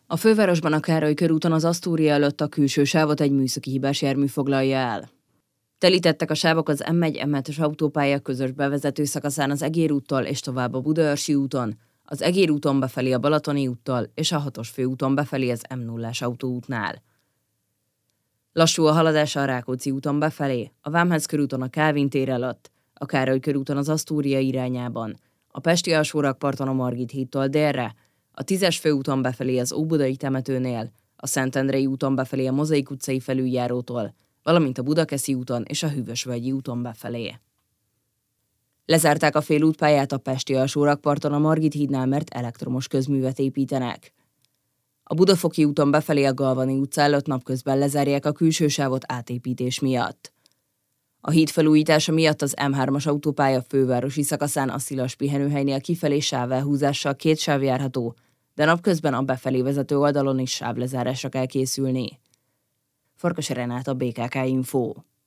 A fővárosban a Károly körúton az Asztória előtt a külső sávot egy műszaki hibás jármű foglalja el. Telítettek a sávok az M1-M7-es autópálya közös bevezető szakaszán az Egér úttól és tovább a Budaörsi úton, az Egér úton befelé a Balatoni úttal és a 6-os főúton befelé az M0-as autóútnál. Lassú a haladás a Rákóczi úton befelé, a Vámház körúton a Kálvin tér előtt, a Károly körúton az Asztória irányában, a Pesti alsórakparton a Margit hídtól délre, a 10-es főúton befelé az Óbudai temetőnél, a Szentendrei úton befelé a Mozaik utcai felüljárótól, valamint a Budakeszi úton és a Hűvösvölgyi úton befelé. Lezárták a félútpályát a Pesti alsórakparton a Margit hídnál, mert elektromos közművet építenek. A Budafoki úton befelé a Galvani utca előtt napközben lezárják a külső sávot átépítés miatt. A híd felújítása miatt az M3-as autópálya fővárosi szakaszán a Szilas pihenőhelynél kifelé sávelhúzással 2 sáv járható, de napközben a befelé vezető oldalon is sávlezárásra kell készülni. Farkas Renáta, BKK Info.